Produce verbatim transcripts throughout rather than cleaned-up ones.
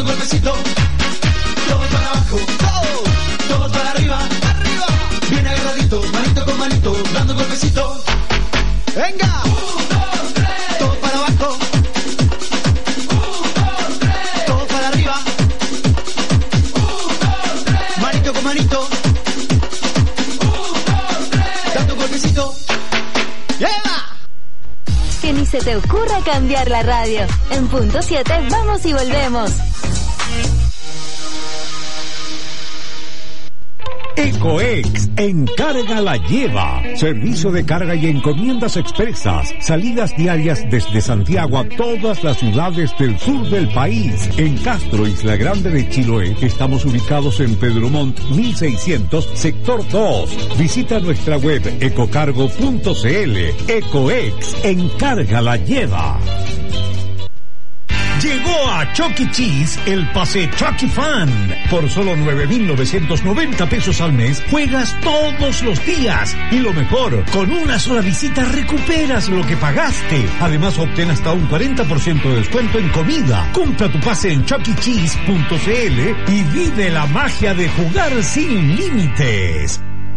dando un golpecito. Todos para abajo, todos, todos para arriba, arriba. Bien agarradito, manito con manito, dando un golpecito. Venga, un, dos, tres. Todos para abajo, un, dos, tres. Todos para arriba, un, dos, tres. Manito con manito, un, dos, tres. Dando un golpecito. ¡Lleva! Que ni se te ocurra cambiar la radio. En punto siete vamos y volvemos. Ecoex, encarga la lleva. Servicio de carga y encomiendas expresas. Salidas diarias desde Santiago a todas las ciudades del sur del país. En Castro, Isla Grande de Chiloé, estamos ubicados en Pedro Montt mil seiscientos, sector dos. Visita nuestra web ecocargo punto cl. Ecoex, encarga la lleva. Llegó a Chuck E. Cheese el pase Chucky Fan. Por solo nueve mil novecientos noventa pesos al mes, juegas todos los días. Y lo mejor, con una sola visita recuperas lo que pagaste. Además, obtén hasta un cuarenta por ciento de descuento en comida. Compra tu pase en chuck e cheese punto cl y vive la magia de jugar sin límites.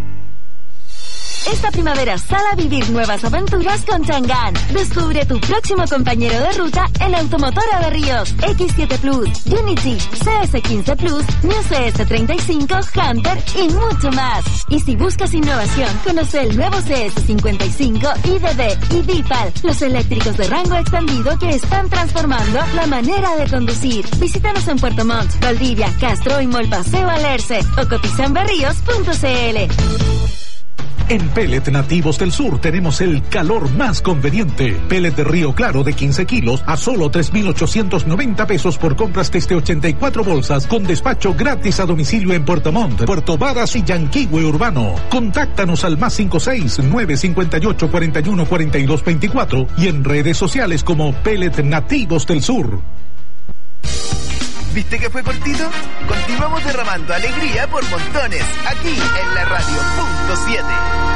Esta primavera sal a vivir nuevas aventuras con Chang'an. Descubre tu próximo compañero de ruta en la Automotora de Ríos, equis siete Plus, Unity, ce ese quince Plus, New ce ese treinta y cinco, Hunter y mucho más. Y si buscas innovación, conoce el nuevo ce ese cincuenta y cinco, I D D y Dipal, los eléctricos de rango extendido que están transformando la manera de conducir. Visítanos en Puerto Montt, Valdivia, Castro y Mall Paseo Alerce o cotiza en berríos punto cl. En Pellet Nativos del Sur tenemos el calor más conveniente. Pellet de Río Claro de quince kilos a solo tres mil ochocientos noventa pesos por compras desde ochenta y cuatro bolsas, con despacho gratis a domicilio en Puerto Montt, Puerto Varas y Yanquihue Urbano. Contáctanos al más cinco seis nueve cinco ocho cuatro uno cuatro dos dos cuatro y en redes sociales como Pellet Nativos del Sur. ¿Viste que fue cortito? Continuamos derramando alegría por montones, aquí en la radio punto siete.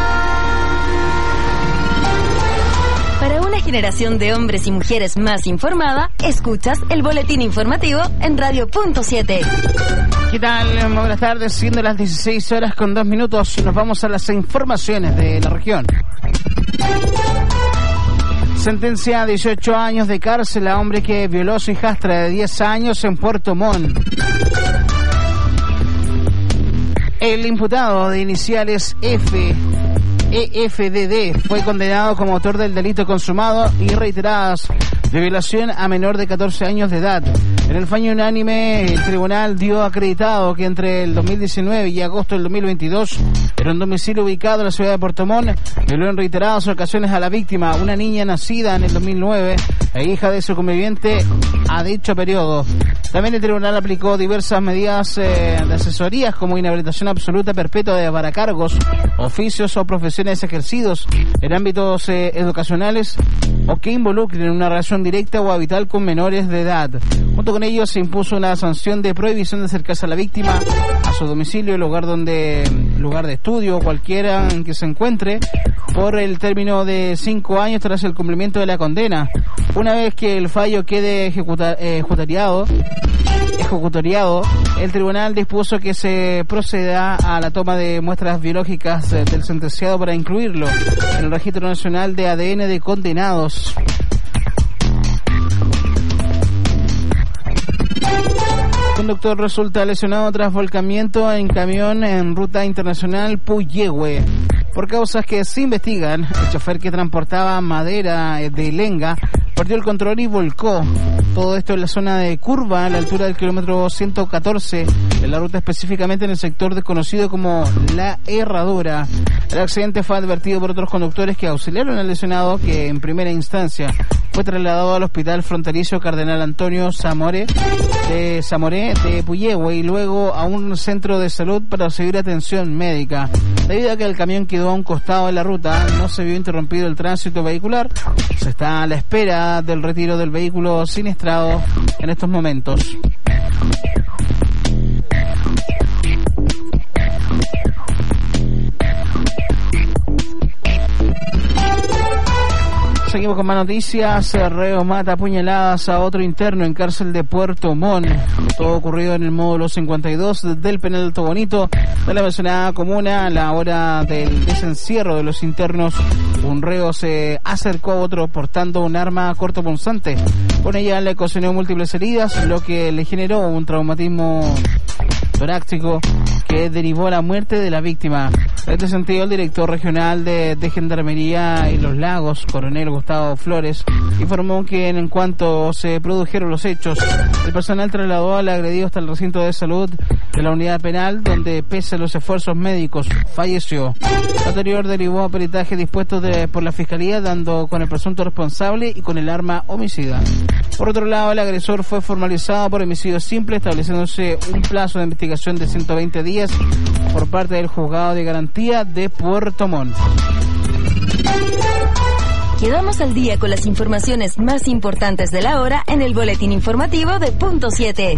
Para una generación de hombres y mujeres más informada, escuchas el boletín informativo en radio punto siete. ¿Qué tal? Muy buenas tardes, siendo las dieciséis horas con dos minutos, nos vamos a las informaciones de la región. Sentencia a dieciocho años de cárcel a hombre que violó a su hijastra de diez años en Puerto Montt. El imputado de iniciales F, E F D D fue condenado como autor del delito consumado y reiteradas de violación a menor de catorce años de edad. En el fallo unánime, el tribunal dio acreditado que entre el dos mil diecinueve y agosto del dos mil veintidós, en un domicilio ubicado en la ciudad de Puerto Montt, violó en reiteradas ocasiones a la víctima, una niña nacida en el dos mil nueve e hija de su conviviente a dicho periodo. También el tribunal aplicó diversas medidas eh, de asesorías como inhabilitación absoluta perpetua de paracargos, oficios o profesiones ejercidos en ámbitos eh, educacionales o que involucren una relación directa o habitual con menores de edad. Junto con ello se impuso una sanción de prohibición de acercarse a la víctima a su domicilio, el lugar donde lugar de estudio o cualquiera en que se encuentre por el término de cinco años tras el cumplimiento de la condena. Una vez que el fallo quede ejecuta, eh, ejecutoriado, ejecutoriado, el tribunal dispuso que se proceda a la toma de muestras biológicas eh, del sentenciado para incluirlo en el registro nacional de A D N de condenados. Conductor resulta lesionado tras volcamiento en camión en ruta internacional Puyehue. Por causas que se investigan, el chofer que transportaba madera de lenga perdió el control y volcó. Todo esto en la zona de curva, a la altura del kilómetro ciento catorce de la ruta, específicamente en el sector desconocido como La Herradura. El accidente fue advertido por otros conductores que auxiliaron al lesionado, que en primera instancia fue trasladado al hospital fronterizo Cardenal Antonio Zamoré de Zamoré de Puyehue y luego a un centro de salud para recibir atención médica. Debido a que el camión quedó a un costado de la ruta, no se vio interrumpido el tránsito vehicular. Se está a la espera del retiro del vehículo siniestrado en estos momentos. Seguimos Seguimos con más noticias. Reo mata a puñaladas a otro interno en cárcel de Puerto Montt. Todo ocurrido en el módulo cincuenta y dos del penal de Alto Bonito de la mencionada comuna. A la hora del desencierro de los internos, un reo se acercó a otro portando un arma cortopunzante. Con ella le ocasionó múltiples heridas, lo que le generó un traumatismo torácico que derivó a la muerte de la víctima. En este sentido, el director regional de, de Gendarmería y Los Lagos, coronel Gustavo Flores, informó que en cuanto se produjeron los hechos, el personal trasladó al agredido hasta el recinto de salud de la unidad penal, donde pese a los esfuerzos médicos falleció. Lo anterior derivó a peritaje dispuesto de, por la Fiscalía, dando con el presunto responsable y con el arma homicida. Por otro lado, el agresor fue formalizado por homicidio simple, estableciéndose un plazo de investigación de ciento veinte días por parte del Juzgado de Garantía de Puerto Montt. Quedamos al día con las informaciones más importantes de la hora en el boletín informativo de Punto siete.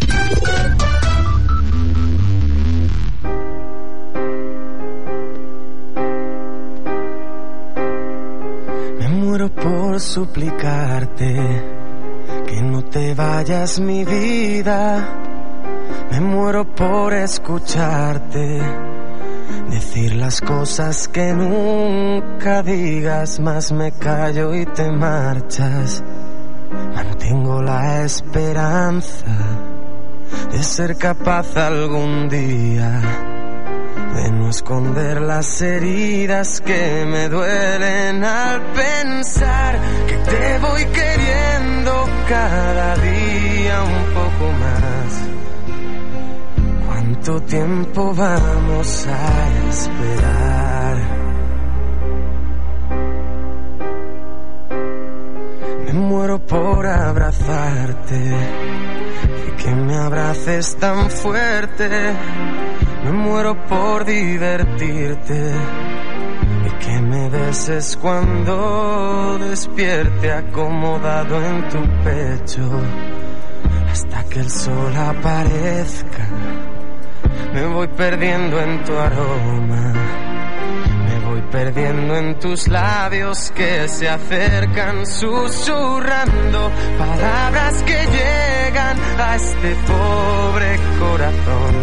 Me muero por suplicarte que no te vayas, mi vida. Me muero por escucharte decir las cosas que nunca digas, más me callo y te marchas. Mantengo la esperanza de ser capaz algún día de no esconder las heridas que me duelen al pensar que te voy queriendo cada día un poco más. ¿Cuánto tiempo vamos a esperar? Me muero por abrazarte y que me abraces tan fuerte. Me muero por divertirte y que me beses cuando despierte acomodado en tu pecho hasta que el sol aparezca. Me voy perdiendo en tu aroma, me voy perdiendo en tus labios que se acercan susurrando palabras que llegan a este pobre corazón.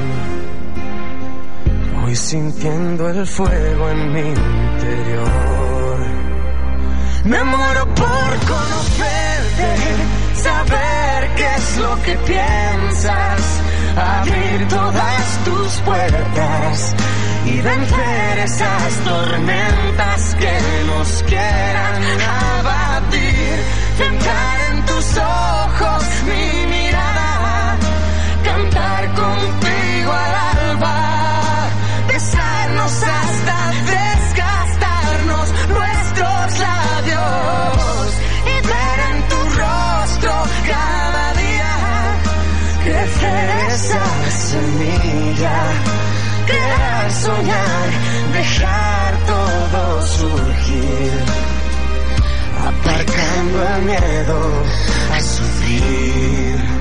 Voy sintiendo el fuego en mi interior. Me muero por conocerte, saber qué es lo que piensas, abrir todas tus puertas y vencer esas tormentas que nos quieran abatir. Entrar en tus ojos mi mirada, cantar contigo al alba, besarnos hasta desgastarnos nuestros labios y ver en tu rostro cada día crecer esa semilla, crear, soñar, dejar todo surgir, aparcando el miedo a sufrir.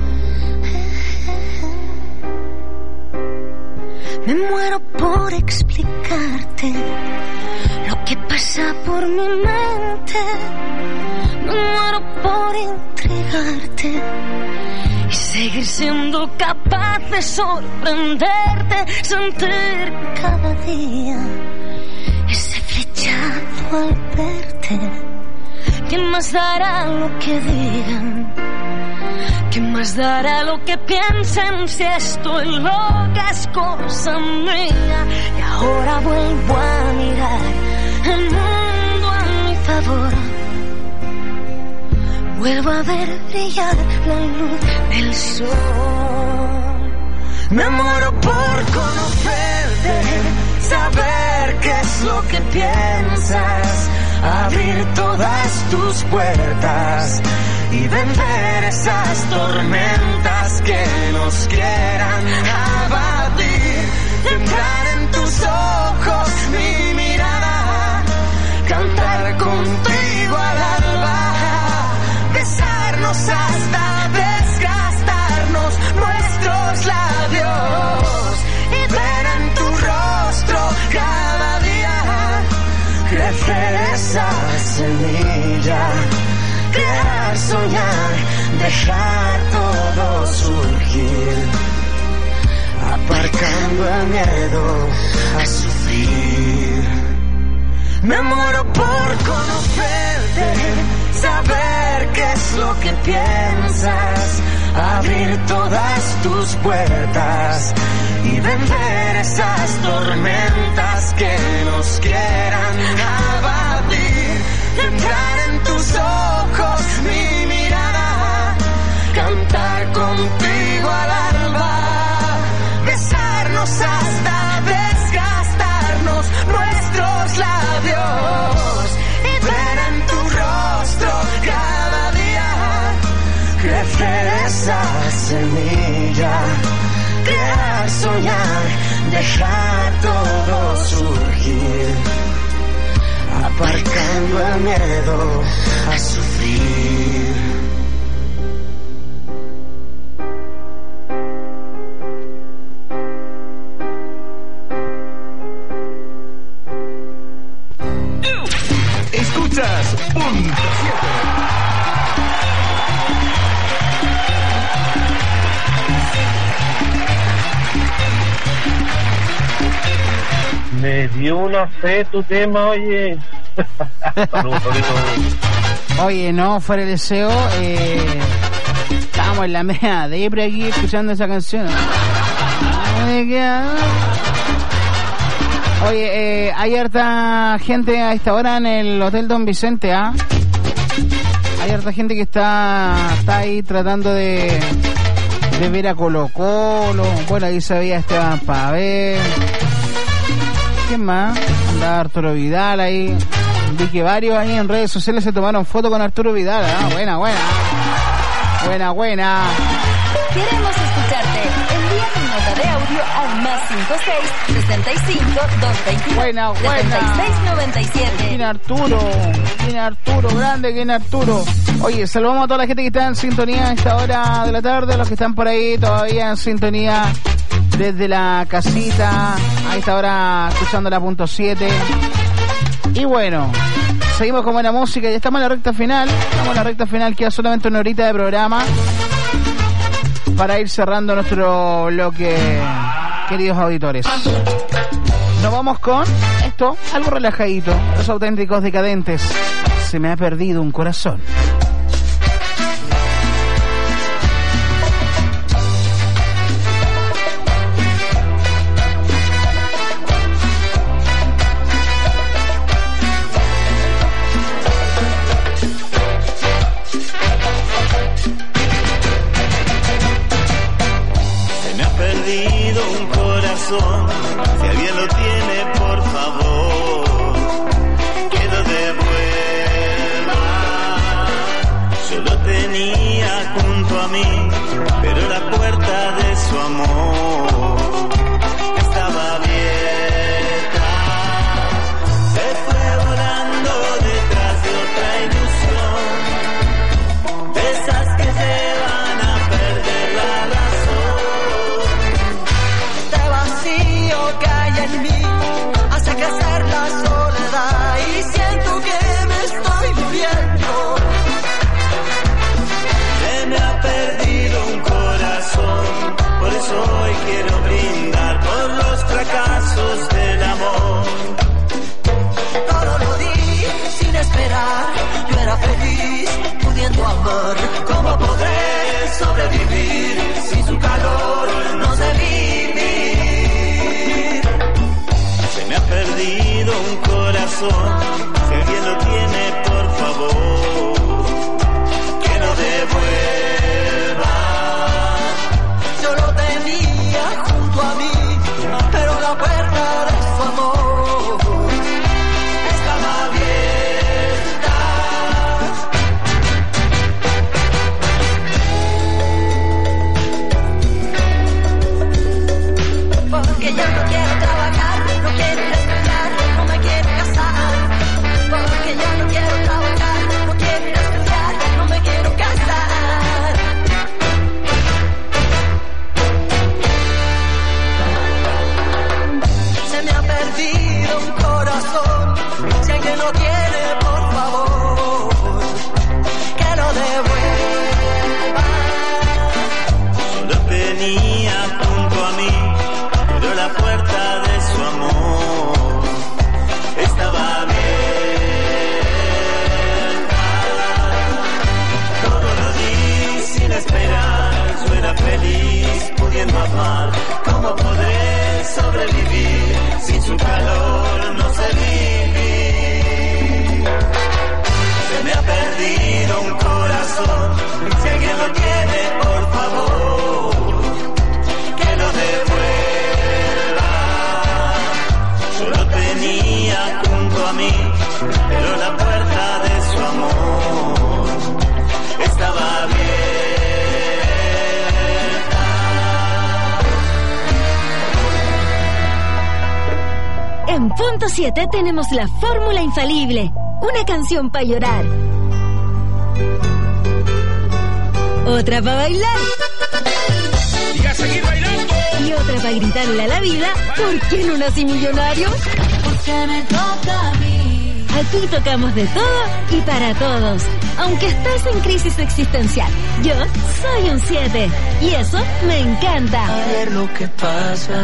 Me muero por explicarte lo que pasa por mi mente. Me muero por entregarte y seguir siendo capaz de sorprenderte, sentir cada día ese flechazo al verte. ¿Quién más dará lo que digan? ¿Quién más dará lo que piensen si estoy loca es cosa mía? Y ahora vuelvo a mirar el mundo a mi favor. Vuelvo a ver brillar la luz del sol. Me muero por conocerte, saber qué es lo que piensas, abrir todas tus puertas y vencer esas tormentas que nos quieran abatir. Entrar en tus ojos mi mirada, cantar contigo al alba, besarnos hasta desgastarnos nuestros labios y ver en tu rostro cada día crecer esa semilla, semilla, crear, soñar, dejar todo surgir, aparcando el miedo a sufrir. Me muero por conocerte, saber qué es lo que piensas, abrir todas tus puertas y vencer esas tormentas que nos quieran abatir. Entrar en tus ojos mi mirada, cantar contigo al alba, besarnos hasta desgastarnos nuestros labios y ver en tu rostro cada día crecer esa semilla, crear, soñar, dejar todo surgir, aparcando el miedo a sufrir. Escuchas Punto siete. Me dio una fe tu tema, oye. Saludos, saludos. Oye, no, fuera el deseo, eh, estábamos en la media depre aquí escuchando esa canción. Oye, eh, hay harta gente a esta hora en el Hotel Don Vicente, ¿ah? Hay harta gente que está, está ahí tratando de, de ver a Colo Colo. Bueno, ahí se veía Esteban Pavel. ¿Quién más? Andaba Arturo Vidal ahí. Vi que varios ahí en redes sociales se tomaron fotos con Arturo Vidal. ¿Ah? Buena, buena. Buena, buena. Queremos escucharte. Envía tu nota de audio al más cinco seis, sesenta y cinco, doscientos veintidós, buena, buena. setenta y seis noventa y siete. ¿Quién Arturo? ¿Quién Arturo? Grande, ¿quién Arturo? Oye, saludamos a toda la gente que está en sintonía a esta hora de la tarde, los que están por ahí todavía en sintonía desde la casita, a esta hora escuchando la punto siete. Y bueno, seguimos con buena música, ya estamos en la recta final, estamos en la recta final, queda solamente una horita de programa para ir cerrando nuestro bloque, queridos auditores. Nos vamos con esto, algo relajadito, Los Auténticos Decadentes, Se me ha perdido un corazón. Si alguien lo tiene, por favor, que lo devuelva. Yo lo tenía junto a mí, pero la puerta de su amor estaba abierta. Se fue volando detrás de otra ilusión, de esas que llevan a perder la razón. Que hay en mí hace crecer la soledad y siento que me estoy muriendo. Se me ha perdido un corazón, por eso hoy quiero brindar por los fracasos del amor. Todo lo di sin esperar, yo era feliz pudiendo amar. ¿Cómo podré sobrevivir sin su calor? No sé vivir. Me ha perdido un corazón, si alguien lo tiene, por favor, que lo devuelva. Yo lo tenía junto a mí, pero la puerta de su amor estaba abierta. Porque ya no quiero trabajar, no quiero estudiar, no me quiero casar. Porque ya no quiero trabajar, no quiero estudiar, no me quiero casar. Se me ha perdido un corazón, si alguien lo tiene, por favor, la puerta de su amor estaba abierta. Todo lo di sin esperar, yo era feliz pudiendo amar. ¿Cómo podré sobrevivir sin su calor? No sé vivir. Se me ha perdido un corazón, si alguien lo tiene, por favor, que lo devuelva. Yo lo tenía junto a mí, pero la puerta de su amor estaba abierta. En Punto siete tenemos la fórmula infalible, una canción para llorar, otra para bailar y a seguir bailando, y otra para gritarle a la vida: ¿por qué no nací millonario? Porque me toca a mí. Aquí tocamos de todo y para todos, aunque estés en crisis existencial. Yo soy un siete y eso me encanta. A ver lo que pasa.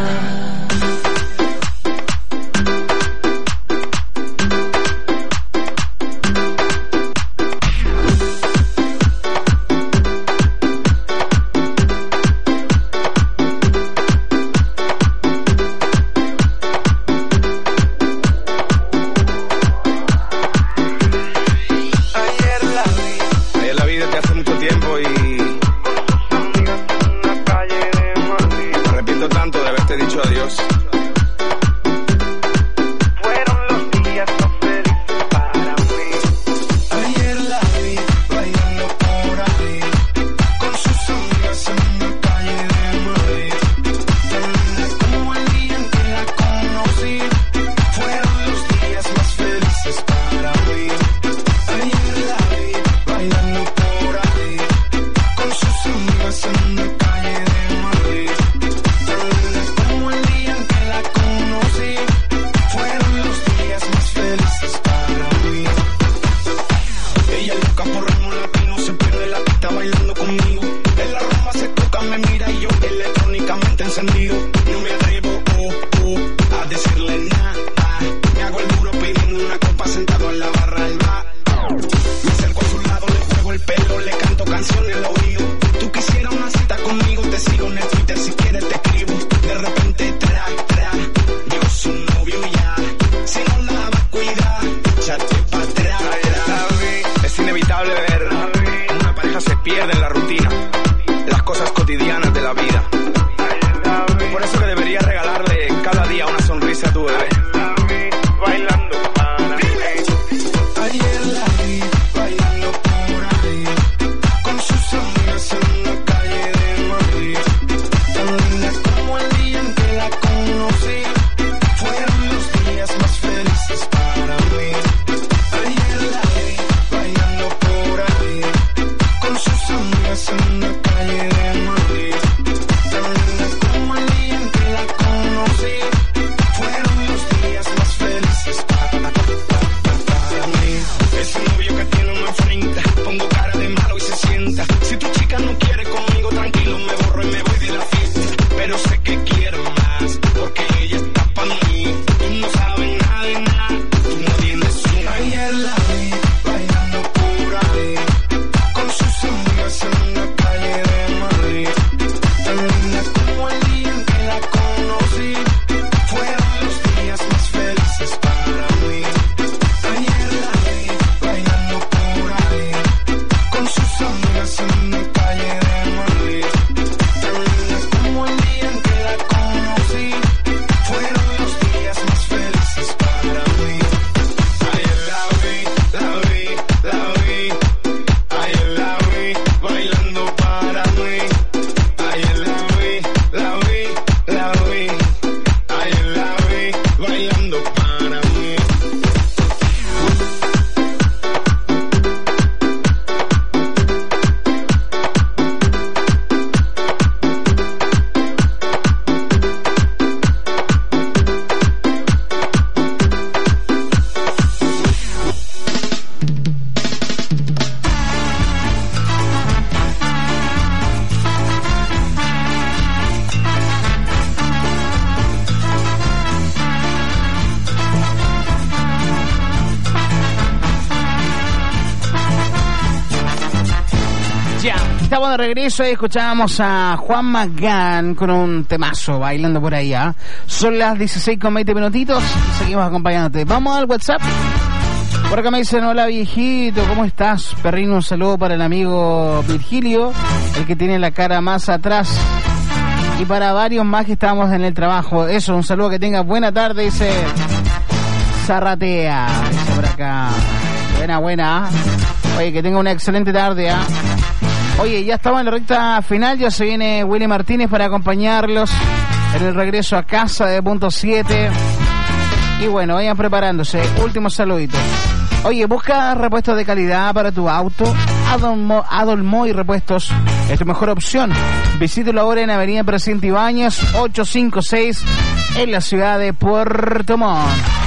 estamos de regreso y escuchábamos a Juan Magán con un temazo bailando por ahí. ¿eh? Son las dieciséis con veinte minutitos y seguimos acompañándote. Vamos al WhatsApp. Por acá me dicen, hola viejito, ¿cómo estás? Perrino, un saludo para el amigo Virgilio, el que tiene la cara más atrás. Y para varios más que estamos en el trabajo. Eso, un saludo, que tengas buena tarde, dice Zarratea. Dice por acá. Buena, buena. Oye, que tenga una excelente tarde. ¿eh? Oye, ya estamos en la recta final, ya se viene Willy Martínez para acompañarlos en el regreso a casa de Punto siete. Y bueno, vayan preparándose. Últimos saluditos. Oye, busca repuestos de calidad para tu auto. Adolmo, Adolmoy Repuestos es tu mejor opción. Visítalo ahora en Avenida Presidente Ibáñez ochocientos cincuenta y seis en la ciudad de Puerto Montt.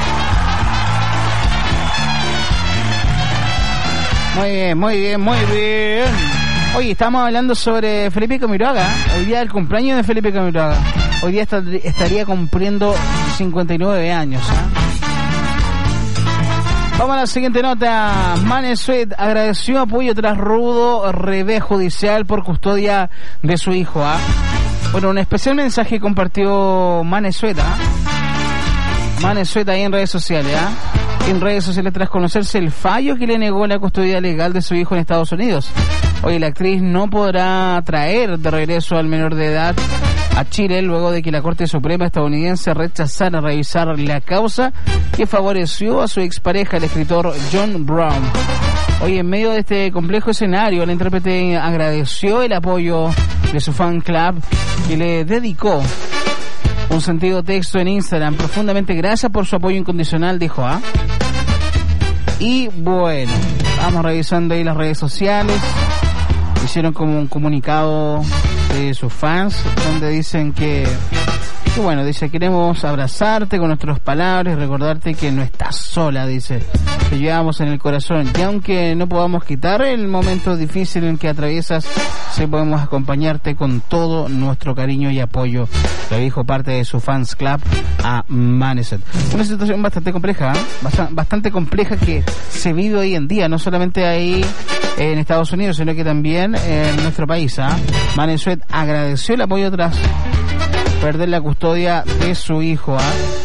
Muy bien, muy bien, muy bien. Oye, estamos hablando sobre Felipe Camiroaga. Hoy día es el cumpleaños de Felipe Camiroaga. Hoy día está, estaría cumpliendo cincuenta y nueve años. ¿eh? Vamos a la siguiente nota. Manesuet agradeció apoyo tras rudo revés judicial por custodia de su hijo. ¿eh? Bueno, un especial mensaje compartió Manesuet. ¿eh? Manesuet ahí en redes sociales. ¿eh? En redes sociales tras conocerse el fallo que le negó la custodia legal de su hijo en Estados Unidos. Hoy la actriz no podrá traer de regreso al menor de edad a Chile luego de que la Corte Suprema estadounidense rechazara revisar la causa que favoreció a su expareja, el escritor John Brown. Hoy, en medio de este complejo escenario, la intérprete agradeció el apoyo de su fan club y le dedicó un sentido texto en Instagram. Profundamente gracias por su apoyo incondicional, dijo. ¿ah? Y bueno, vamos revisando ahí las redes sociales. Hicieron como un comunicado de sus fans donde dicen que, que bueno, dice, queremos abrazarte con nuestras palabras y recordarte que no estás sola, dice, te llevamos en el corazón y aunque no podamos quitar el momento difícil en que atraviesas, sí podemos acompañarte con todo nuestro cariño y apoyo. Lo dijo parte de su fans club a Maneset. Una situación bastante compleja, ¿eh? Bast- bastante compleja que se vive hoy en día, no solamente ahí en Estados Unidos, sino que también en nuestro país. ¿eh? Manesuet agradeció el apoyo tras perder la custodia de su hijo. ¿eh?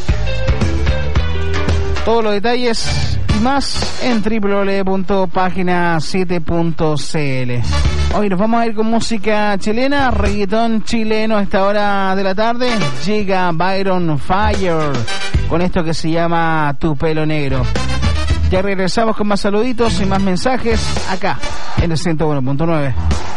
Todos los detalles y más en doble u doble u doble u punto página siete punto c l. Hoy nos vamos a ir con música chilena, reggaetón chileno a esta hora de la tarde. Llega Byron Fire con esto que se llama Tu Pelo Negro. Ya regresamos con más saluditos y más mensajes acá en el ciento uno punto nueve.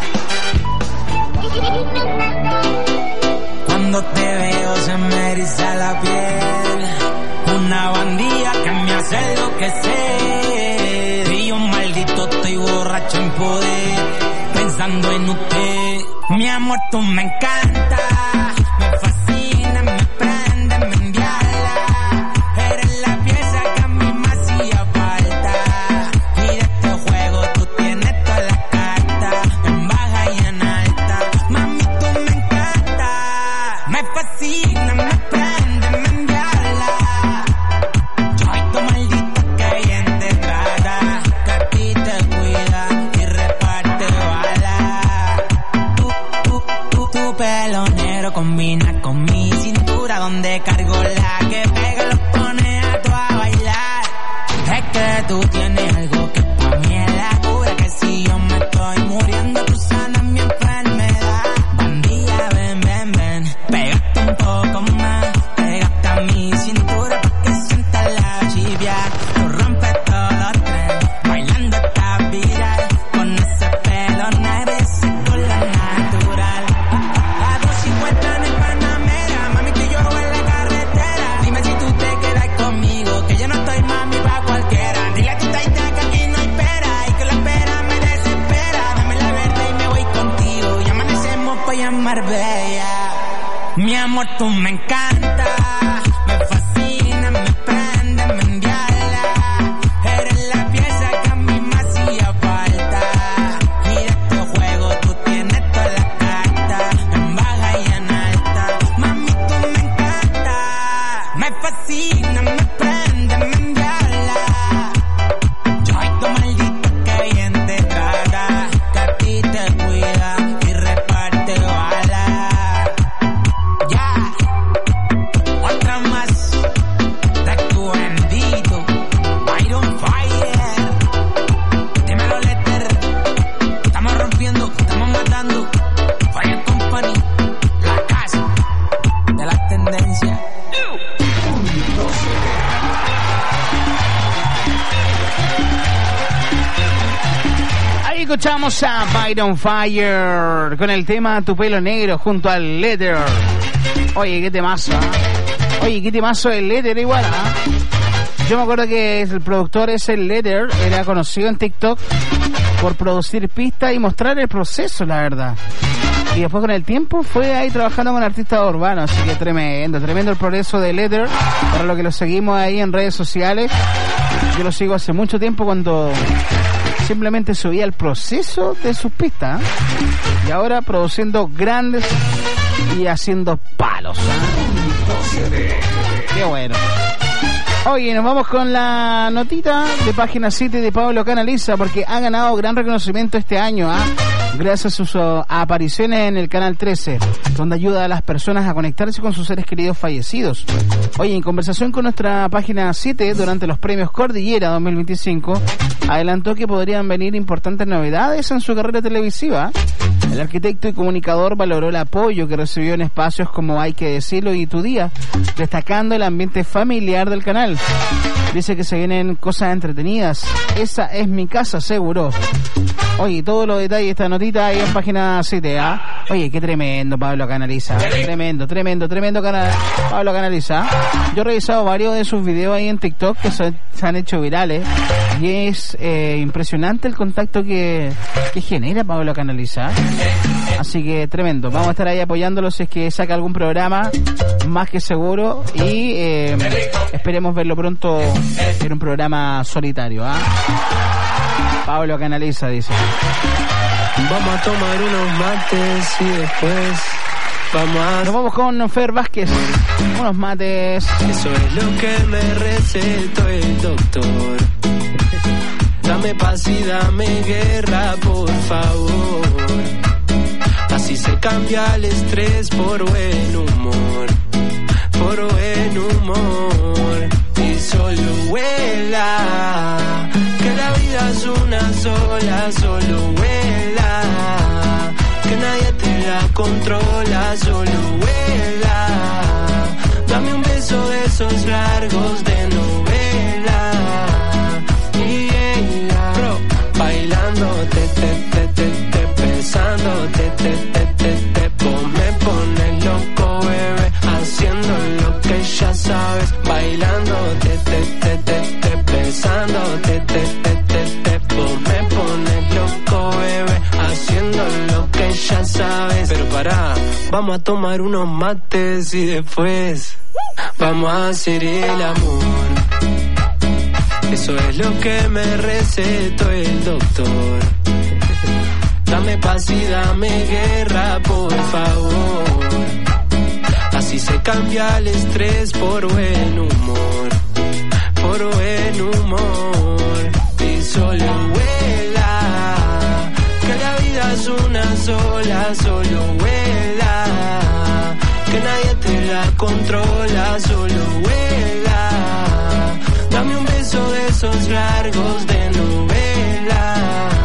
Cuando te veo se me eriza la piel, una bandida que me hace enloquecer, y un maldito estoy borracho en poder, pensando en usted. Mi amor, tú me encanta, me fascina, me prende, me enviala, eres la pieza que a mí me hacía falta, y de este juego tú tienes todas las cartas, en baja y en alta. Mami, tú me encanta, me fascina, me prende, me enviala, yo soy tu maldita que bien te trata, que a ti te cuida y reparte balas. Tu, tu, tu, tu pelo negro combina con mi cintura donde cargo la que pega los pone a tu a bailar. Es que tú tienes algo que pa' mí es la cura, que si yo me estoy muriendo tú sanas mi enfermedad. Bandilla, ven, ven, ven, pégate un poco más, pégate a mi cintura pa' que sienta la chivia. Tú rompes todos los trenes, bailando esta viral, con ese pelo negro y ese culo natural. A dos cincuenta en el Panamera, mami, que yo en la carretera. Dime si tú te quedas conmigo, que yo no estoy mami pa' cualquiera. Dile a tu taita Escuchamos a Byron Fire con el tema Tu pelo negro junto al Letter. Oye, qué temazo, ¿eh? Oye, qué temazo el Letter igual, ¿eh? Yo me acuerdo que el productor ese, el Letter, era conocido en TikTok por producir pistas y mostrar el proceso, la verdad. Y después con el tiempo fue ahí trabajando con artistas urbanos, así que tremendo, tremendo el progreso de Letter. Para lo que lo seguimos ahí en redes sociales, yo lo sigo hace mucho tiempo cuando simplemente subía el proceso de sus pistas, ¿eh? Y ahora produciendo grandes y haciendo palos, ¿eh? Qué bueno. Oye, nos vamos con la notita de Página siete de Pablo Canaliza, porque ha ganado gran reconocimiento este año, ¿eh? Gracias a sus uh, apariciones en el Canal trece, donde ayuda a las personas a conectarse con sus seres queridos fallecidos. Oye, en conversación con nuestra Página siete durante los premios Cordillera dos mil veinticinco, adelantó que podrían venir importantes novedades en su carrera televisiva. El arquitecto y comunicador valoró el apoyo que recibió en espacios como Hay que decirlo y Tu Día, destacando el ambiente familiar del canal. Dice que se vienen cosas entretenidas. Esa es mi casa, aseguró. Oye, todos los detalles de esta notita ahí en Página siete, ¿ah? Oye, qué tremendo Pablo Canaliza. Tremendo, tremendo, tremendo canal Pablo Canaliza. Yo he revisado varios de sus videos ahí en TikTok que se, se han hecho virales. Y es eh, impresionante el contacto que, que genera Pablo Canaliza. Así que tremendo. Vamos a estar ahí apoyándolo si es que saca algún programa, más que seguro. Y eh, esperemos verlo pronto en un programa solitario, ¿ah? Pablo Canaliza dice: vamos a tomar unos mates y después vamos a... Nos vamos con Fer Vázquez. Unos mates. Eso es lo que me recetó el doctor. Dame paz y dame guerra, por favor. Así se cambia el estrés por buen humor, por buen humor. Y solo vuela, que la vida es una sola, solo vuela, que nadie te la controla, solo vuela. Dame un beso de esos largos de novela. Y ella, bro, bailando, te, te, te, te, te, besando, te, te, te, te, te, vos me pones loco, bebé, haciendo lo que ya sabes, bailando, te, te, te, te, te, besando, te, te, te, te, te, vos me pones loco, bebé, haciendo lo que ya sabes. Pero pará, vamos a tomar unos mates y después vamos a hacer el amor. Eso es lo que me recetó el doctor. Dame paz y dame guerra, por favor. Así se cambia el estrés por buen humor, por buen humor. Y solo vuela, que la vida es una sola, solo vuela, que nadie te la controla, solo vuela. Dame un beso de esos largos de novela.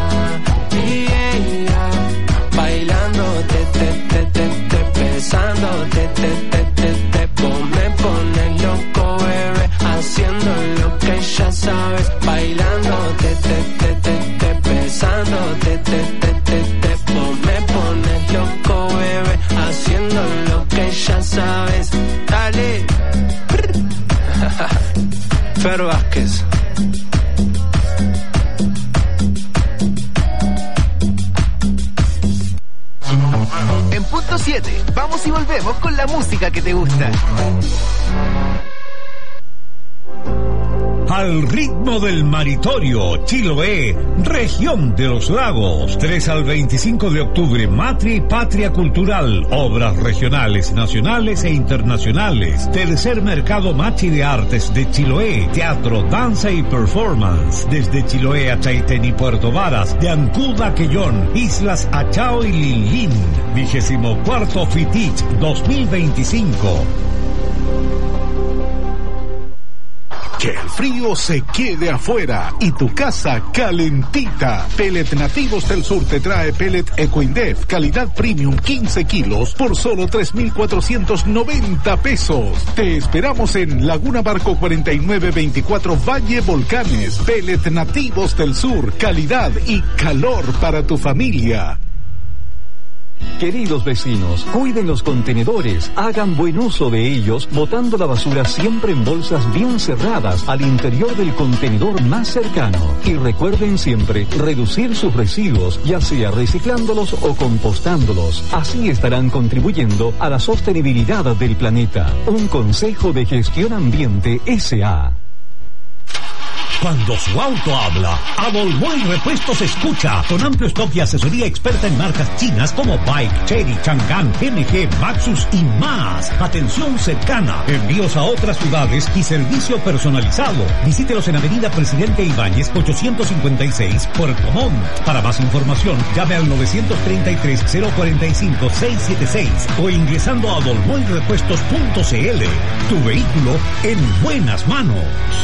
Y ella, bailando, te, te, te, te, te, besando, te, te, te, te, te, vos me pones loco, bebé, haciendo lo que ya sabes, bailando, te, te, te, te, te, besando, te, te, te, te, te, vos me pones loco, bebé, haciendo lo que ya sabes. Dale. Fer Vázquez. En punto siete, vamos y volvemos con la música que te gusta. Al ritmo del Maritorio, Chiloé, región de los lagos. tres al veinticinco de octubre, Matria y Patria Cultural. Obras regionales, nacionales e internacionales. Tercer Mercado Machi de Artes de Chiloé. Teatro, danza y performance. Desde Chiloé a Chaitén y Puerto Varas. De Ancud a Quellón. Islas Achao y Linlin. Vigésimo cuarto Fitich dos mil veinticinco. Que el frío se quede afuera y tu casa calentita. Pellet Nativos del Sur te trae pellet Ecoindef, calidad premium quince kilos por solo tres mil cuatrocientos noventa pesos. Te esperamos en Laguna Barco cuarenta y nueve veinticuatro Valle Volcanes. Pellet Nativos del Sur, calidad y calor para tu familia. Queridos vecinos, cuiden los contenedores, hagan buen uso de ellos, botando la basura siempre en bolsas bien cerradas al interior del contenedor más cercano. Y recuerden siempre reducir sus residuos, ya sea reciclándolos o compostándolos. Así estarán contribuyendo a la sostenibilidad del planeta. Un consejo de Gestión Ambiente S A Cuando su auto habla, Adolmoy Repuestos escucha, con amplio stock y asesoría experta en marcas chinas como Bike, Chery, Chang'an, M G, Maxus y más. Atención cercana, envíos a otras ciudades y servicio personalizado. Visítelos en Avenida Presidente Ibáñez ochocientos cincuenta y seis, Puerto Montt. Para más información, llame al nueve tres tres, cero cuatro cinco, seis siete seis o ingresando a adolmoy repuestos punto c l. Tu vehículo en buenas manos.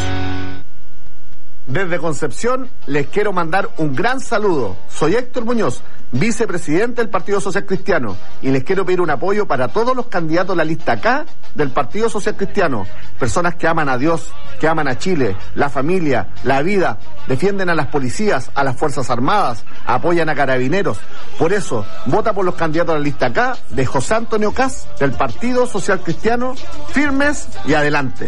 Desde Concepción les quiero mandar un gran saludo. Soy Héctor Muñoz, vicepresidente del Partido Social Cristiano, y les quiero pedir un apoyo para todos los candidatos de la lista K del Partido Social Cristiano. Personas que aman a Dios, que aman a Chile, la familia, la vida, defienden a las policías, a las Fuerzas Armadas, apoyan a carabineros. Por eso, vota por los candidatos de la lista K de José Antonio Caz del Partido Social Cristiano, firmes y adelante.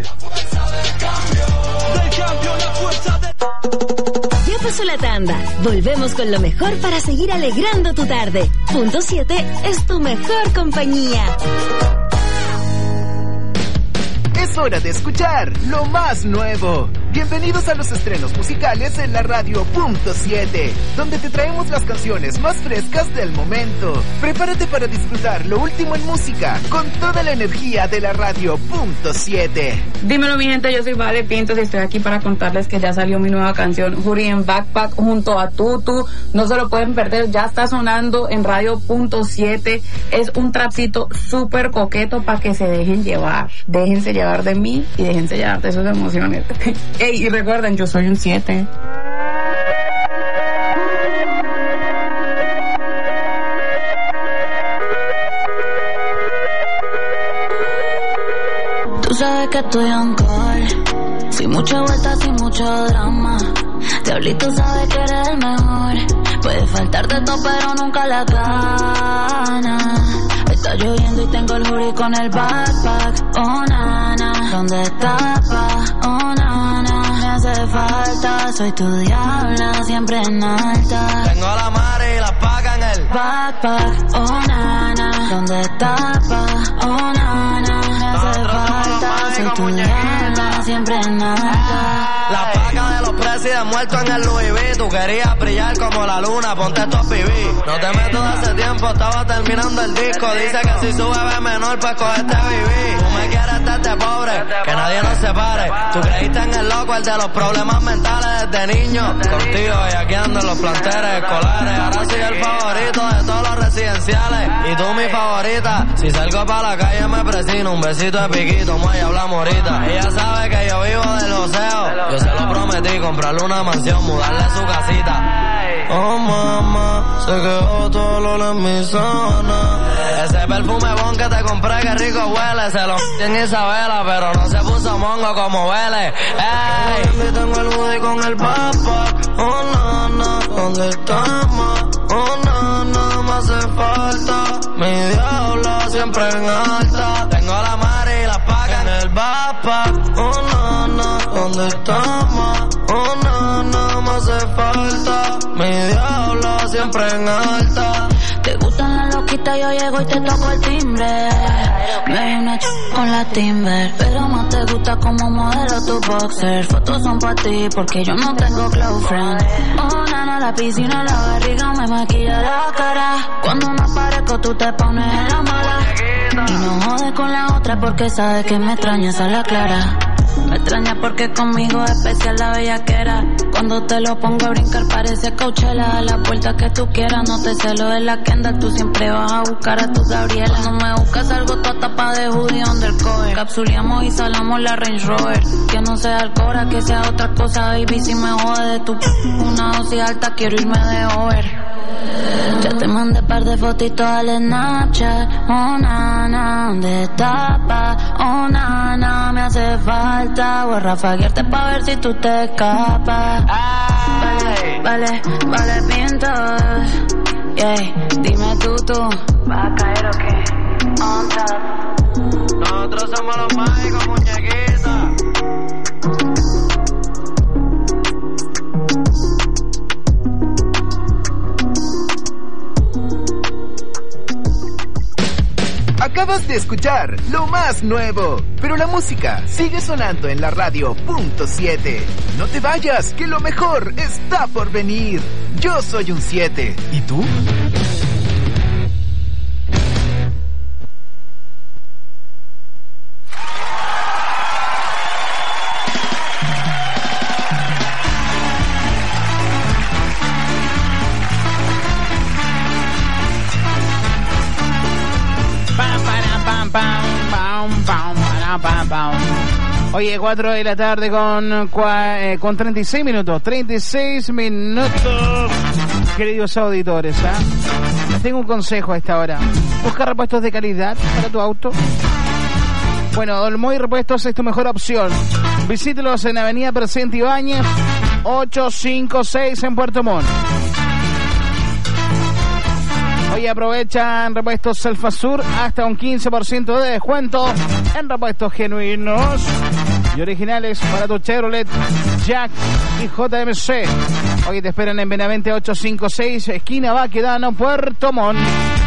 Ya pasó la tanda. Volvemos con lo mejor para seguir alegrando tu tarde. Punto siete es tu mejor compañía. Es hora de escuchar lo más nuevo. Bienvenidos a los estrenos musicales en la radio Punto siete, donde te traemos las canciones más frescas del momento. Prepárate para disfrutar lo último en música con toda la energía de la radio Punto siete. Dímelo, mi gente, yo soy Vale Pintos y estoy aquí para contarles que ya salió mi nueva canción Jury en Backpack junto a Tutu. No se lo pueden perder, ya está sonando en radio Punto siete. Es un trapcito súper coqueto para que se dejen llevar. Déjense llevar de mí y déjense llevar de sus emociones. Ey, y recuerden, yo soy un siete. Tú sabes que estoy on call, sin mucha vuelta, sin mucho drama. Diablito sabe que eres el mejor, puede faltarte todo pero nunca la gana. Está lloviendo y tengo el jury con el backpack. Oh nana, ¿dónde estás, pa? Oh nana, me hace falta. Soy tu diabla, siempre en alta. Tengo la madre y la paga en el backpack. Oh nana, ¿dónde estás, pa? Oh nana, me hace falta. Soy tu diabla, siempre en alta. La paga de los presidentes muertos en el Louis V. Tú querías brillar como la luna, ponte estos pibí. No te meto de hace tiempo, estaba terminando el disco. Dice que si sube ve menor, pues cogete viví. Tú me quieres desde pobre, que nadie nos separe. Tú creíste en el loco, el de los problemas mentales desde niño. Contigo y aquí ando en los planteles escolares. Ahora soy el favorito de todos los residenciales. Y tú mi favorita, si salgo para la calle me presino. Un besito de piquito, y hablamos ahorita. Ella sabe que yo vivo del joseo. Yo se lo prometí, comprarle una mansión, mudarle a su casita. Oh mamá, se quedó todo lo en mi zona. Ese perfume bon que te compré, que rico huele. Se lo en Isabela, pero no se puso mongo como huele. Ey, tengo el hoodie con el backpack. Oh nana, ¿dónde estamos? Oh nana, me hace falta. Mi diablo siempre en alta. Tengo la madre y la paga en el backpack. Oh nana, ¿dónde estamos? Oh nana, me hace falta. Mi diablo siempre en alta. Te gustan las loquitas, yo llego y te toco el timbre. Me doy una ch con la Timber, pero más te gusta como modelo tu boxer. Fotos son para ti porque yo no tengo close friend. Oh nana, la piscina, la barriga me maquilla la cara. Cuando me aparezco tú te pones en la mala. Y no jodes con la otra porque sabes que me extrañas a la clara. Me extraña porque conmigo es especial la bellaquera. Cuando te lo pongo a brincar parece Coachella. A la puerta que tú quieras, no te celo de la Kendall. Tú siempre vas a buscar a tu Gabriela. No me buscas algo, tu tapa de hoodie undercover. Capsuleamos y salamos la Range Rover. Que no sea alcohol, que sea otra cosa, baby. Si me jode de tu p una dosis alta, quiero irme de over. Ya te mandé par de fotitos al Snapchat. Oh, nana, ¿dónde tapa? Oh, nana, me hace falta. Voy a rafaguearte pa' ver si tú te escapas. Vale, vale, vale, pintos. Yeah, dime tú, tú. ¿Vas a caer o qué? On top. Nosotros somos los mágicos, muñequitos. Acabas de escuchar lo más nuevo, pero la música sigue sonando en la radio punto siete. No te vayas, que lo mejor está por venir. Yo soy un siete. ¿Y tú? Oye, cuatro de la tarde con, eh, con treinta y seis minutos. treinta y seis minutos, queridos auditores. ¿eh? Les tengo un consejo a esta hora. Busca repuestos de calidad para tu auto. Bueno, Dolmoy Repuestos es tu mejor opción. Visítelos en Avenida Presidente Ibáñez, ochocientos cincuenta y seis en Puerto Montt. Hoy aprovechan repuestos Selfasur hasta un quince por ciento de descuento en repuestos genuinos y originales para tu Chevrolet, Jack y J M C. Hoy te esperan en Benavente ochocientos cincuenta y seis, esquina Baquedano, Puerto Montt.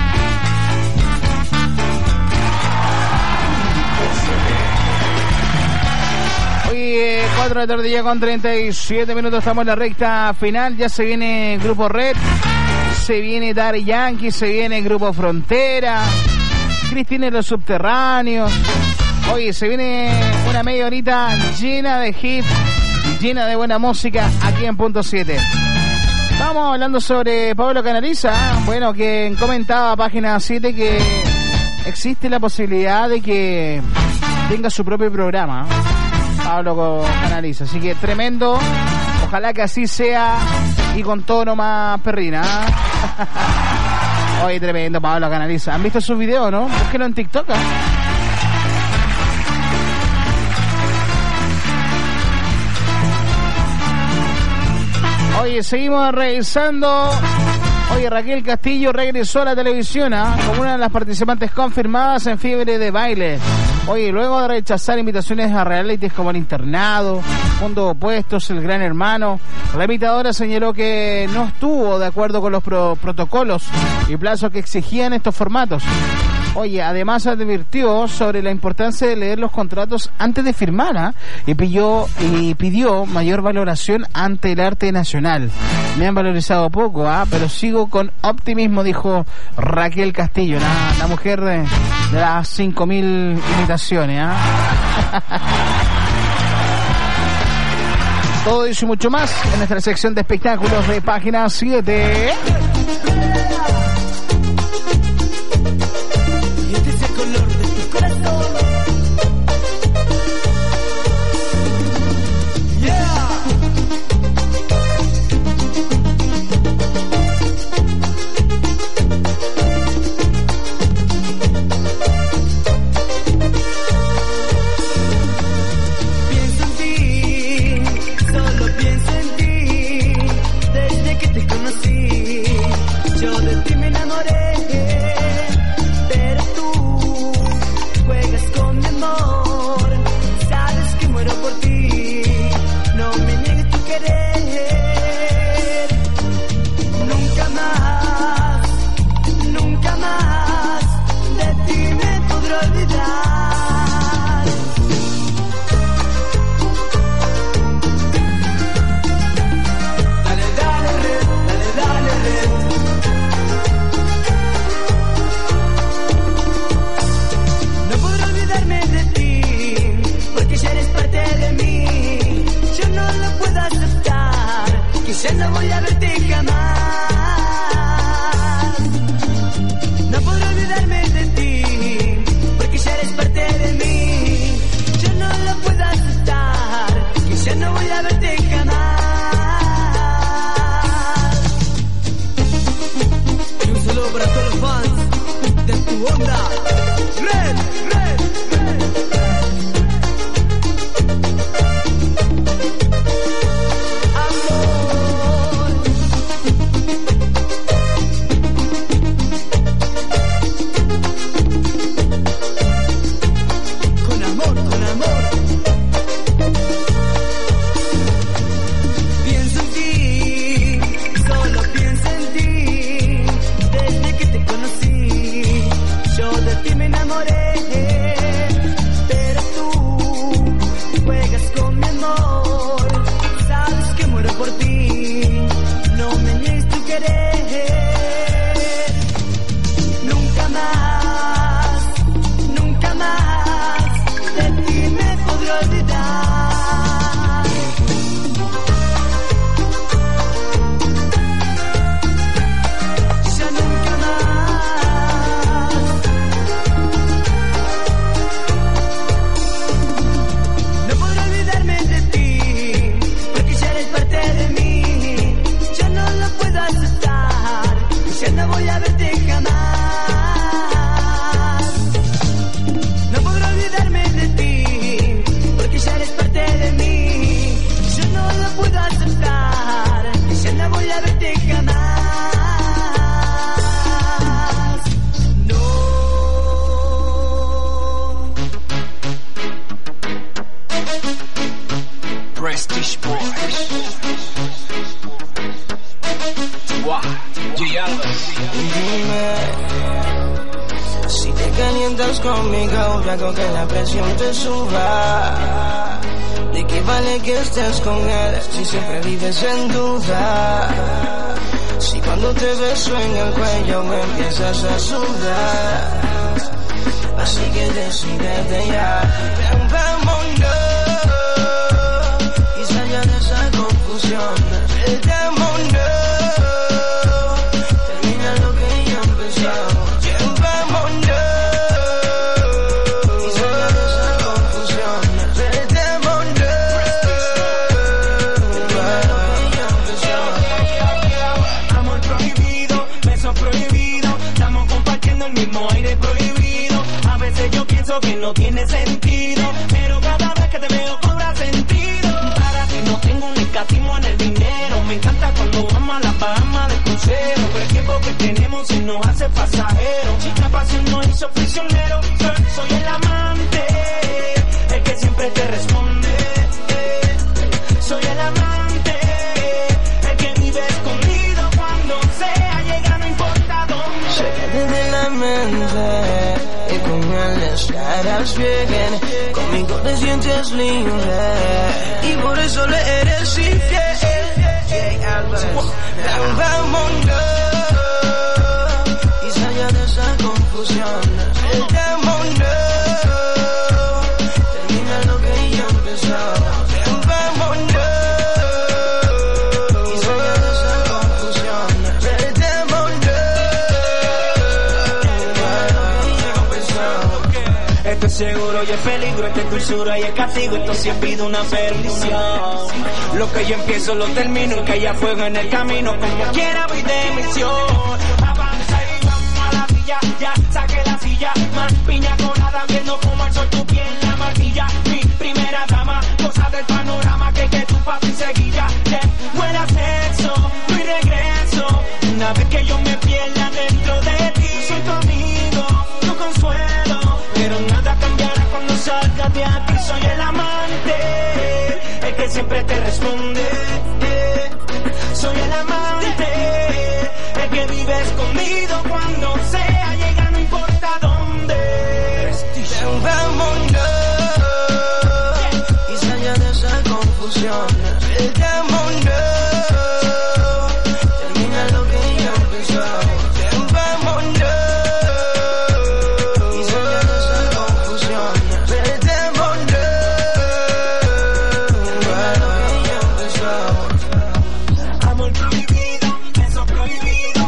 Hoy cuatro de la tarde ya con treinta y siete minutos, estamos en la recta final, ya se viene Grupo Red. Se viene Daddy Yankee, se viene Grupo Frontera, Cristina y los Subterráneos. Oye, se viene una media horita llena de hits, llena de buena música aquí en Punto siete. Estamos hablando sobre Pablo Canaliza. Bueno, que comentaba Página siete que existe la posibilidad de que tenga su propio programa, Pablo Canaliza. Así que tremendo. Ojalá que así sea y con tono más perrina. Oye, tremendo, Pablo Canaliza. ¿Han visto sus videos, no? Búsquenlo en TikTok. ¿eh? Oye, seguimos revisando. Oye, Raquel Castillo regresó a la televisión ¿eh? como una de las participantes confirmadas en Fiebre de Baile. Oye, luego de rechazar invitaciones a realities como El Internado, Mundos Opuestos, El Gran Hermano, la imitadora señaló que no estuvo de acuerdo con los pro- protocolos y plazos que exigían estos formatos. Oye, además advirtió sobre la importancia de leer los contratos antes de firmar ¿eh? y, pidió, y pidió mayor valoración ante el arte nacional. Me han valorizado poco, ¿eh? pero sigo con optimismo, dijo Raquel Castillo, la, la mujer de, de las cinco mil imitaciones. ¿eh? Todo eso y mucho más en nuestra sección de espectáculos de Página siete. Desde que te conocí olvidar. Ya nunca más. No podré olvidarme de ti, porque ya eres parte de mí. Ya no lo puedo aceptar, ya no voy a verte jamás. No podré olvidarme de ti, porque ya eres parte de mí. Yo no lo puedo aceptar, ya no voy a verte jamás. No. Prestige Boys. Wow. Dime, si te calientas conmigo, yo hago que la presión te suba. ¿De qué vale que estés con él si siempre vives en duda? Si cuando te beso en el cuello me empiezas a sudar. Así que decídete ya. Ven, vámonos y salga de esa confusión. Vámonos. Que no tiene sentido, pero cada vez que te veo cobra sentido. Para ti no tengo un escatismo en el dinero. Me encanta cuando vamos a la Bahama de crucero, pero el tiempo que tenemos se nos hace pasajero. Chica, pasión nos hizo prisionero. Soy el amante, el que siempre te responde. Soy el amante, el que vive escondido cuando sea llega, no importa dónde. Se quede de la mente y con él estarás bien. Conmigo te sientes libre y por eso le eres infiel. Vámonos y salga de esa confusión. Vámonos, termina lo que ya empezó. Vámonos y salga de esa confusión. Esto es seguro y es peligro, esto es dulzura y es castigo, esto sí pido una perdición. Lo que yo empiezo lo termino y que haya fuego en el camino, como quiera voy de misión. Avanza y vamos a la villa, ya saqué la silla, más piña colada viendo como el sol tu piel la marquilla. Mi primera dama, cosa del panorama que que tu papi seguía. Te huele a sexo, mi regreso, una vez que yo me pierda dentro de ti. Soy tu amigo, tu consuelo, pero nada cambiará cuando salgas de aquí. Soy el amante, el que siempre te responde. Soy el amante, el que vive escondido cuando sea llega, no importa dónde. Vámonos y salga de esa confusión. Vámonos, termina lo que ya empezó. Vámonos y salga de esa confusión. Vámonos, termina lo que ya empezó. Amor prohibido, beso prohibido.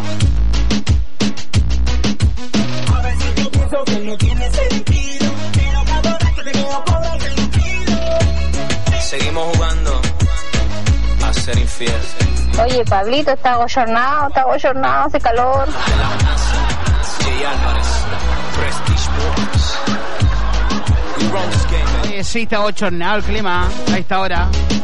A veces yo pienso que no tiene sentido, pero cada vez que te veo cobra sentido. Seguimos jugando a ser infiel. Oye, Pablito, está abochornado, está abochornado, hace calor. Jay Álvarez, Prestige Boys. We run this game, man. Oye, sí, está abochornado el clima a esta hora.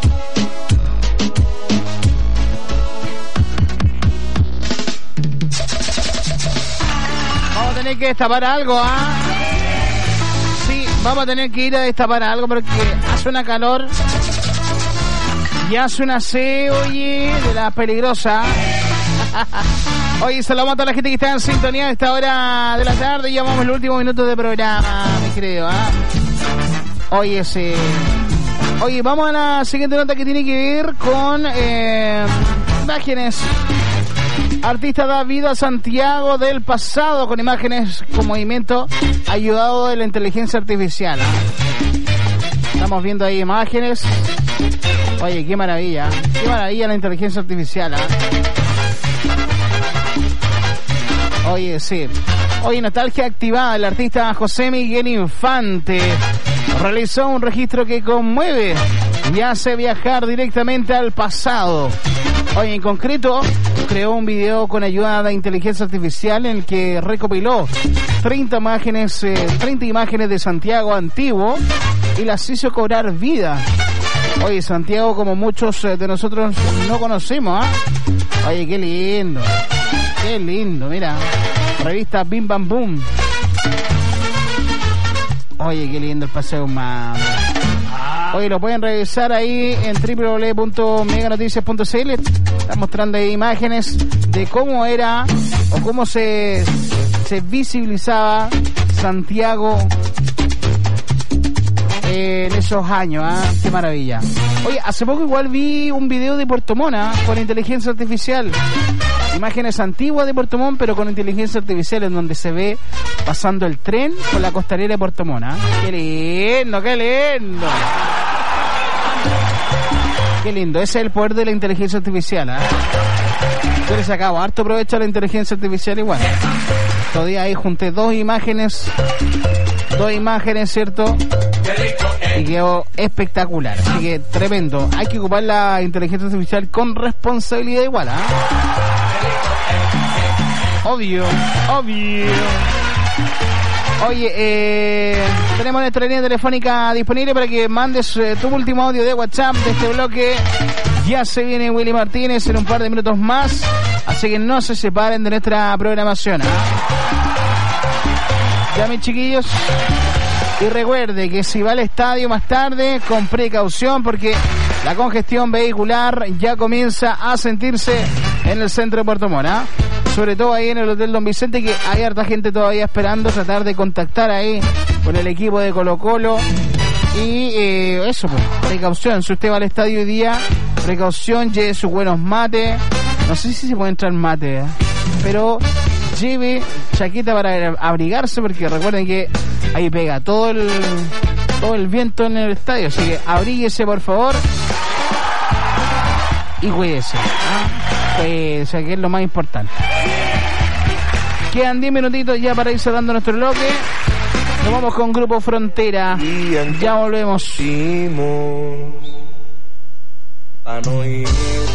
Vamos a tener que destapar algo, ¿ah? Sí, vamos a tener que ir a destapar algo porque hace una calor y hace una sed, oye, de la peligrosa. Oye, saludamos a toda la gente que está en sintonía a esta hora de la tarde. Ya vamos los últimos minutos de programa, mi querido, ¿ah? Oye, sí. Oye, vamos a la siguiente nota que tiene que ver con eh, imágenes. Artista da vida a Santiago del pasado con imágenes con movimiento ayudado de la inteligencia artificial. Estamos viendo ahí imágenes. Oye, qué maravilla. Qué maravilla la inteligencia artificial, ¿eh? Oye, sí. Oye, nostalgia activada. El artista José Miguel Infante realizó un registro que conmueve y hace viajar directamente al pasado. Oye, en concreto, creó un video con ayuda de inteligencia artificial en el que recopiló treinta imágenes, eh, treinta imágenes de Santiago antiguo y las hizo cobrar vida. Oye, Santiago, como muchos eh, de nosotros no conocemos, ¿ah? ¿eh? Oye, qué lindo. Qué lindo, mira. Revista Bim Bam Boom. Oye, qué lindo el paseo, man. Oye, lo pueden revisar ahí en doble u doble u doble u punto mega noticias punto c l. Está mostrando ahí imágenes de cómo era o cómo se, se visibilizaba Santiago eh, en esos años. ¿eh? Qué maravilla. Oye, hace poco igual vi un video de Puerto Montt ¿eh? con inteligencia artificial. Imágenes antiguas de Puerto Montt, pero con inteligencia artificial, en donde se ve pasando el tren por la costanera de Puerto Montt. ¿eh? ¡Qué lindo, qué lindo! ¡Qué lindo! Ese es el poder de la inteligencia artificial. ¿eh? Yo le sacaba harto provecho a la inteligencia artificial igual. Todavía ahí junté dos imágenes, dos imágenes, ¿cierto? Y quedó espectacular. Así que tremendo. Hay que ocupar la inteligencia artificial con responsabilidad igual. ¿eh? Obvio, obvio. Oye, eh, tenemos nuestra línea telefónica disponible para que mandes eh, tu último audio de WhatsApp de este bloque. Ya se viene Willy Martínez en un par de minutos más, así que no se separen de nuestra programación. ¿eh? Ya, mis chiquillos. Y recuerde que si va al estadio más tarde, con precaución, porque la congestión vehicular ya comienza a sentirse en el centro de Puerto Montt, ¿eh? Sobre todo ahí en el Hotel Don Vicente, que hay harta gente todavía esperando, tratar de contactar ahí con el equipo de Colo Colo. Y eh, eso, pues, precaución. Si usted va al estadio hoy día, precaución, lleve sus buenos mates. No sé si se puede entrar mate, ¿eh? Pero lleve chaqueta para abrigarse, porque recuerden que ahí pega todo el todo el viento en el estadio, así que abríguese por favor y cuídese, ¿no? Cuídese, que es lo más importante. Quedan diez minutitos ya para ir cerrando nuestro bloque. Nos vamos con Grupo Frontera. Ya volvemos. A no ir.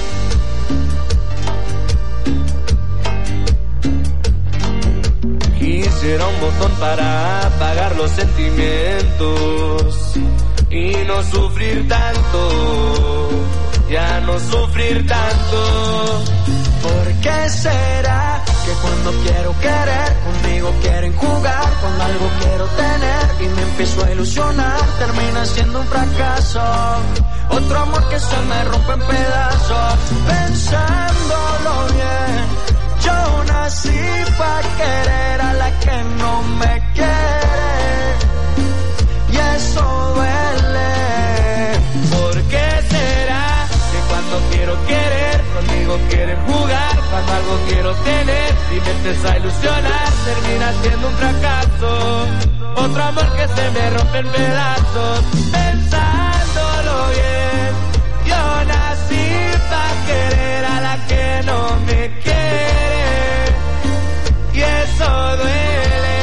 Quisiera un botón para apagar los sentimientos y no sufrir tanto, ya no sufrir tanto. ¿Por qué será que cuando quiero querer, conmigo quieren jugar, cuando algo quiero tener y me empiezo a ilusionar, termina siendo un fracaso? Otro amor que se me rompe en pedazos. Pensándolo bien, yo nací pa' querer a la que no me quiere, y eso duele. ¿Por qué será que cuando quiero querer, conmigo quieren jugar, cuando algo quiero tener y me empieza a ilusionar, termina siendo un fracaso? Otro amor que se me rompe en pedazos. Pensándolo bien, yo nací pa' querer a la que no me quiere, y eso duele.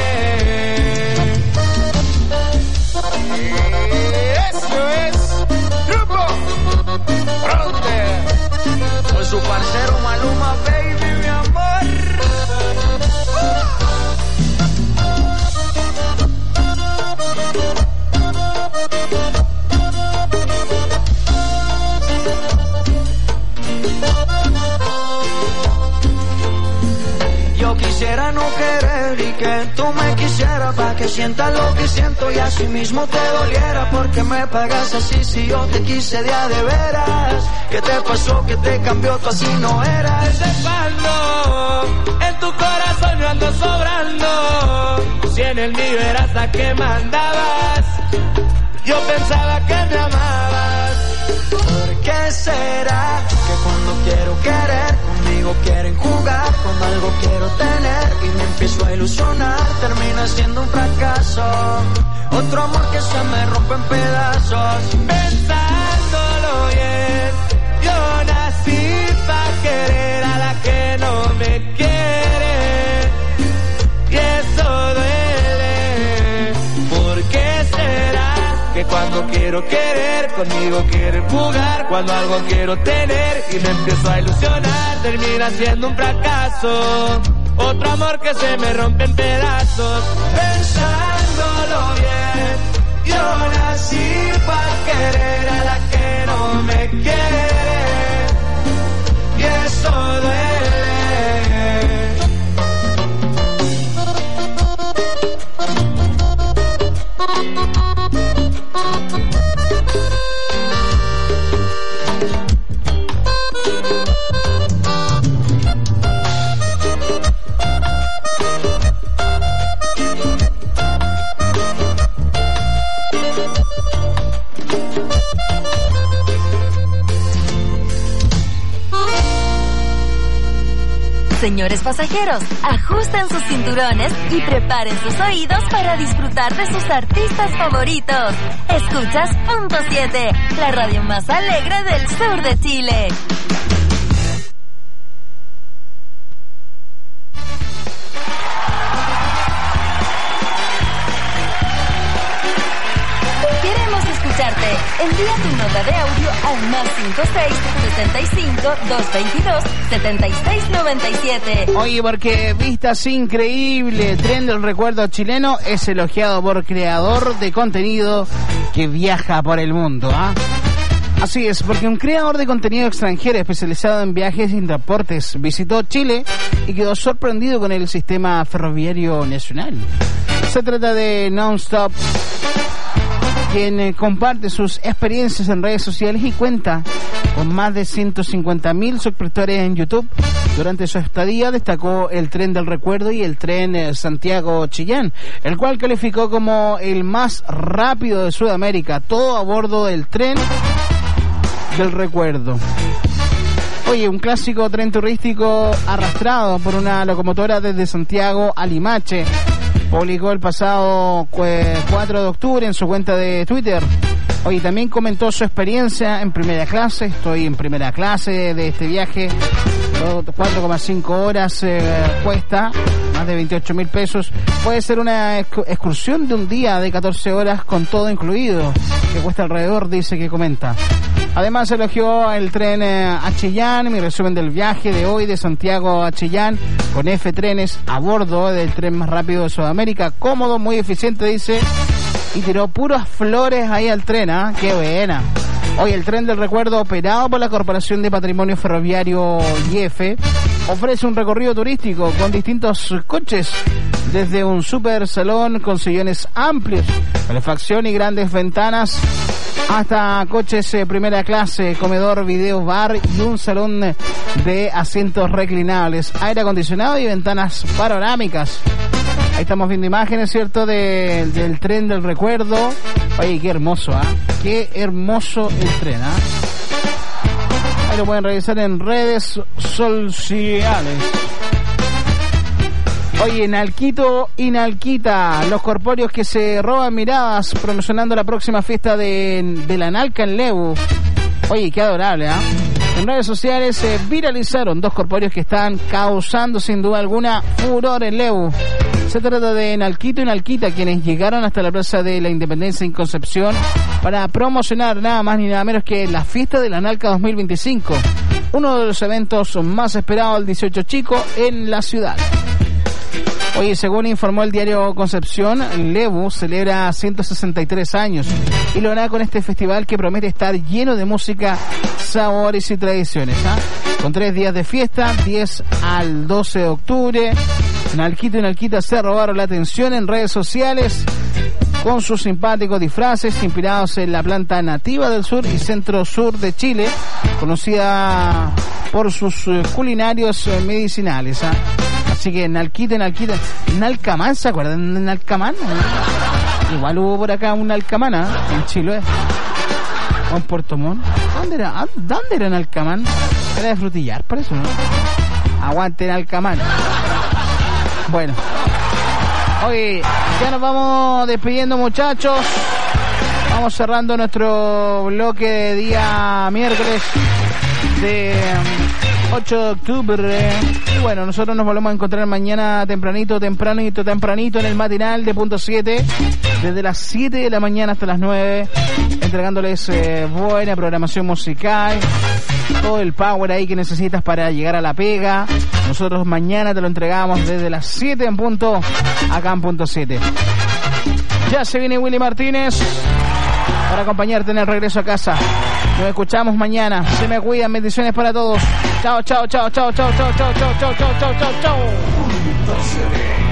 Eso es Grupo Frontera, con su parcero Maluma, baby, mi amor. Yo quisiera no querer y que tú me quisieras, pa' que sientas lo que siento y así mismo te doliera. Porque me pagas así si yo te quise de a de veras. ¿Qué te pasó? ¿Qué te cambió? Tú así no eras. Ese palo en tu corazón yo ando sobrando. Si en el mío eras la que mandabas, yo pensaba que me amabas. ¿Por qué será que cuando quiero querer, conmigo quieren jugar, cuando algo quiero tener y me empiezo a ilusionar, termina siendo un fracaso? Otro amor que se me rompe en pedazos. Pensándolo bien, yo nací para querer a la que no me quiere, y eso duele. ¿Por qué será que cuando quiero querer, conmigo quieren jugar, cuando algo quiero tener y me empiezo a ilusionar, termina siendo un fracaso? Otro amor que se me rompe en pedazos. Pensándolo bien, yo nací para querer a la que no me quiere, y eso duele. Señores pasajeros, ajusten sus cinturones y preparen sus oídos para disfrutar de sus artistas favoritos. Escuchas Punto siete, la radio más alegre del sur de Chile. Envía tu nota de audio al más cinco seis, sesenta y cinco, doscientos veintidós, setenta y seis noventa y siete. Oye, porque vistas increíble, Tren del Recuerdo chileno es elogiado por creador de contenido que viaja por el mundo, ¿ah? Así es, porque un creador de contenido extranjero especializado en viajes y transportes visitó Chile y quedó sorprendido con el sistema ferroviario nacional. Se trata de Nonstop, quien eh, comparte sus experiencias en redes sociales y cuenta con más de ciento cincuenta mil suscriptores en YouTube. Durante su estadía destacó el Tren del Recuerdo y el tren eh, Santiago-Chillán, el cual calificó como el más rápido de Sudamérica, todo a bordo del Tren del Recuerdo. Oye, un clásico tren turístico arrastrado por una locomotora desde Santiago a Limache. Publicó el pasado cuatro de octubre en su cuenta de Twitter. Oye, también comentó su experiencia en primera clase. Estoy en primera clase de este viaje. cuatro coma cinco horas eh, cuesta, más de veintiocho mil pesos. Puede ser una excursión de un día de catorce horas con todo incluido, que cuesta alrededor, dice que comenta. Además elogió el tren eh, a Chillán. Mi resumen del viaje de hoy de Santiago a Chillán con F trenes a bordo del tren más rápido de Sudamérica, cómodo, muy eficiente, dice, y tiró puras flores ahí al tren, ¿ah? ¡Qué buena! Hoy el Tren del Recuerdo, operado por la Corporación de Patrimonio Ferroviario I F, ofrece un recorrido turístico con distintos coches, desde un super salón con sillones amplios, calefacción y grandes ventanas, hasta coches eh, primera clase, comedor, video, bar y un salón de asientos reclinables, aire acondicionado y ventanas panorámicas. Ahí estamos viendo imágenes, ¿cierto?, de, del Tren del Recuerdo. Oye, qué hermoso, ¿ah? ¿eh? Qué hermoso el tren, ¿ah? ¿eh? Ahí lo pueden revisar en redes sociales. Oye, Nalquito y Nalquita, los corpóreos que se roban miradas, promocionando la próxima fiesta de, de la Nalca en Lebu. Oye, qué adorable, ¿ah? ¿eh? En redes sociales se viralizaron dos corpóreos que están causando sin duda alguna furor en Lebu. Se trata de Nalquito y Nalquita, quienes llegaron hasta la Plaza de la Independencia en Concepción para promocionar nada más ni nada menos que la fiesta de la Nalca dos mil veinticinco, uno de los eventos más esperados del dieciocho Chico en la ciudad. Oye, según informó el diario Concepción, Lebu celebra ciento sesenta y tres años y lo hará con este festival que promete estar lleno de música, sabores y tradiciones, ¿ah? Con tres días de fiesta, diez al doce de octubre. Nalquito y Nalquita se robaron la atención en redes sociales con sus simpáticos disfraces inspirados en la planta nativa del sur y centro-sur de Chile, conocida por sus culinarios medicinales, ¿ah? Así que Nalquita y Nalquita, Nalcamán, ¿se acuerdan de Nalcamán? Igual hubo por acá un Nalcamán, ¿eh? En Chile. en Puerto Montt. ¿Dónde era? ¿Dónde era en Alcamán? Era de Frutillar, por eso, ¿no? Aguante en Alcamán. Bueno. Oye, ya nos vamos despidiendo, muchachos. Vamos cerrando nuestro bloque de día miércoles de ocho de octubre. Y bueno, nosotros nos volvemos a encontrar mañana tempranito, tempranito, tempranito en el matinal de punto siete, desde las siete de la mañana hasta las nueve, entregándoles eh, buena programación musical, todo el power ahí que necesitas para llegar a la pega. Nosotros mañana te lo entregamos desde las siete en punto, acá en punto siete. Ya se viene Willy Martínez para acompañarte en el regreso a casa. Nos escuchamos mañana. Se me cuidan. Bendiciones para todos. Chao, chao, chao, chao, chao, chao, chao, chao, chao, chao, chao, chao, chao.